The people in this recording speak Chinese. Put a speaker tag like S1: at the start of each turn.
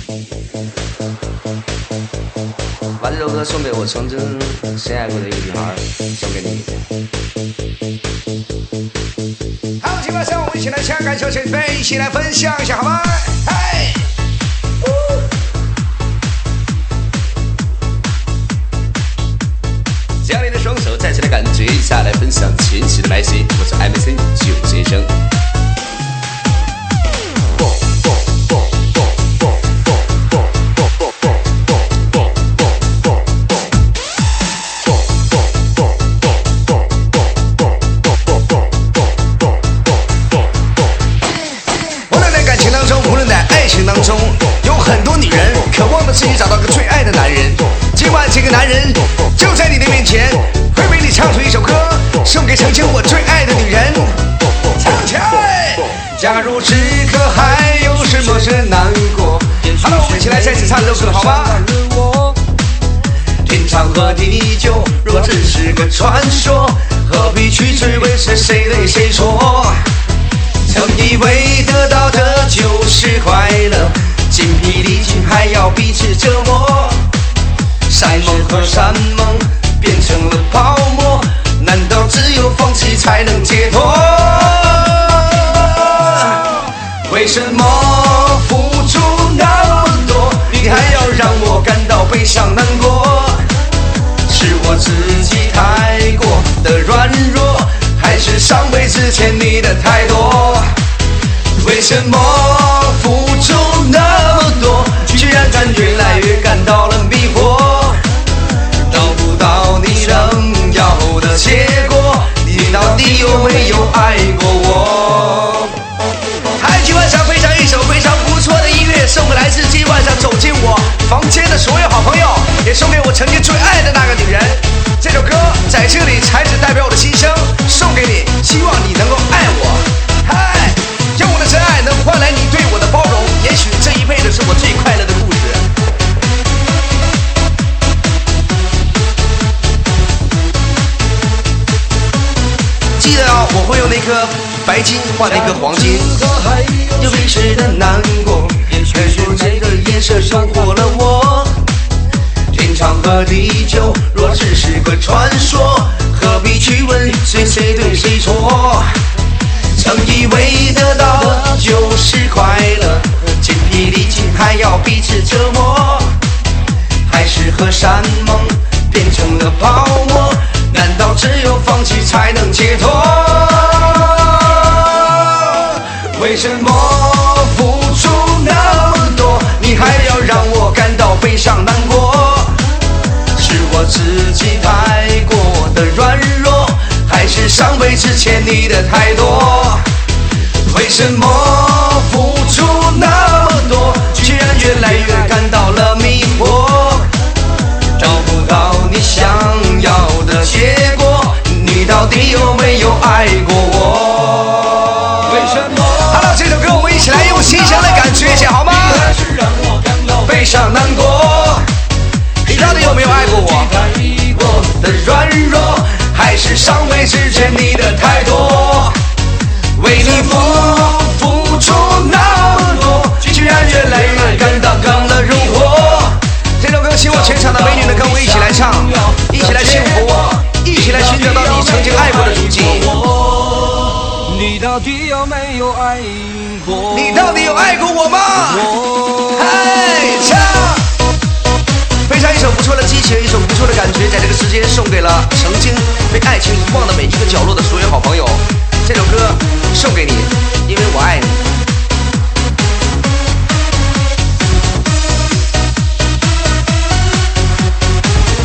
S1: 把这首歌送给我曾经深爱过的一个女孩，送给你。好，今晚上我们一起来抢感小前辈，一起来分享一下，好吗？嗨！将你的双手再次来感觉一下，来分享前期的麦心。我是 MC 九先生。有很多女人渴望的是你找到个最爱的男人，今晚这个男人就在你的面前，会为你唱出一首歌，送给曾经我最爱的女人。唱起来！假如此刻还有什么是难过，好了，我们一起来再次唱这首歌，好吗？天长和地久若只是个传说，何必去追问是谁对谁错？曾以为得到的就是快乐，筋疲力尽还要彼此折磨。山盟和山盟变成了泡沫，难道只有放弃才能解脱？为什么付出那么多，你还要让我感到悲伤难过？是我自己太过的软弱，还是上辈子欠你的太多？为什么付出那么多，居然越来越感到了迷惑？得不到你想要的结果，你到底有没有爱过我？嗨，今晚上分享一首非常不错的音乐，送给来自今晚上走进我房间的所有好朋友，也送给我曾经最爱的那个女人。这首歌在这里才只代表我的心声，送给你，希望你能够爱我。嗨，用我的真爱能换来你对我的包容，也许这一辈子是我最快乐的故事。记得啊，我会用那颗白金换那颗黄金。有一时的难过，也许这个颜色诱惑了我。天长和地久若只是个传说，何必去问谁对谁错？曾以为得到的就是快乐，筋疲力尽还要彼此折磨。海誓和山盟变成了泡沫，难道只有放弃才能解脱？为什么付出那么多，你还要让我感到悲伤难过？是我自己太过的软弱，还是上辈子欠你的太多？为什么付出那么多，居然越来越感到了迷惑？找不到你想要的结果，你到底有没有爱过我？为什么？好了，这首歌我们一起来用心声来感觉一下，好吗？悲伤难过，你到底有没有爱过我？的软弱，还是上辈子欠你的太多？为你付出那么多，居然越来越感到刚了如火。这首歌希望全场的美女能跟我一起来唱，一起来幸福，一起来寻找到你曾经爱过的足迹。
S2: 你到底有没有爱过？
S1: 你到底有爱过我吗？嗨，唱！非常一首不错的激情，一首不错的感觉，在这个时间送给了曾经被爱情遗忘的每一个角落的所有好朋友。这首歌送给你，因为我爱你。